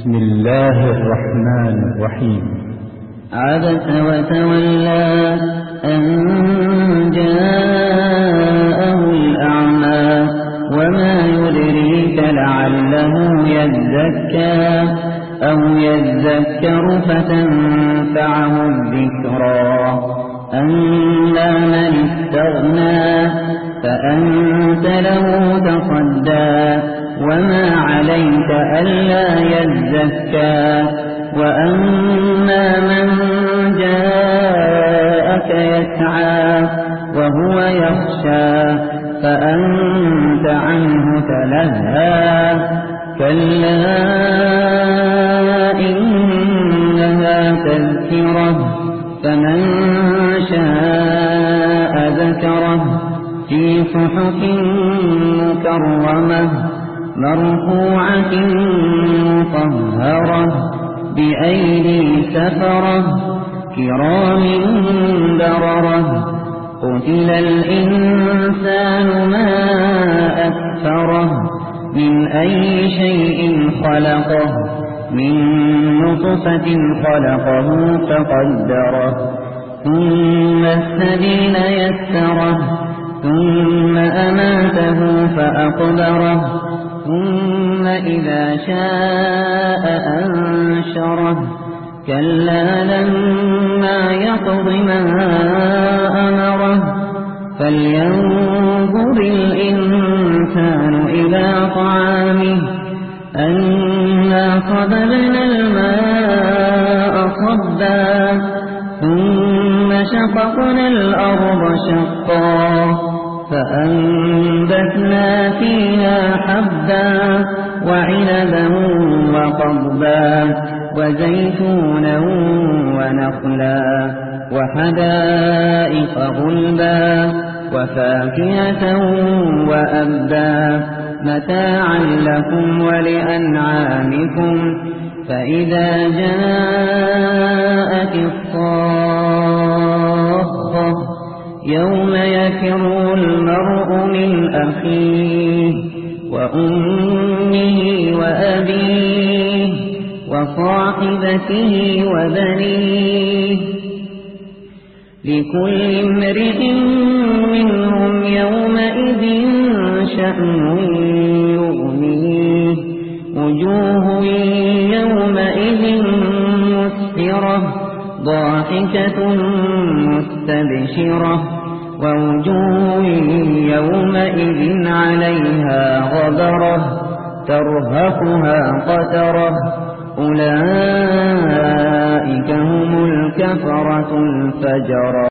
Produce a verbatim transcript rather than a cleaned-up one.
بسم الله الرحمن الرحيم. عبس وتولى أن جاءه الأعمى وما يدريك لعله يزكى أو يذكر فتنفعه الذكرى. أما من استغنى فأنت له تصدى وما عليك ألا يزكى. وأما من جاءك يسعى وهو يخشى فأنت عنه تلهى. كلا إنها تذكرة فمن شاء ذكره في صحف مكرمة مرفوعة مطهرة بأيدي سفرة كرام بررة. قتل الإنسان ما أكفره من أي شيء خلقه من نطفة خلقه فقدره ثم السبيل يسره ثم أماته فأقبره ثم إذا شاء أنشره. كلا لما يقض ما أمره فلينظر الإنسان إلى طعامه أنا صببنا الماء صبا ثم شققنا الأرض شقا فأنبتنا فيها حبا وعنبا وقضبا وزيتونا ونخلا وحدائق غلبا وفاكهة وأبا متاعا لكم ولأنعامكم. فإذا جاءت الصاخة يوم يفر المرء من أخيه وأمه وأبيه وصاحبته وبنيه لكل امرئ منهم يومئذ شأن يغنيه. وجوه يومئذ مسفرة ضاحكة مستبشرة ووجوه يومئذ عليها غبرة ترهقها قترة. أولئك هم الكفرة الفجرة.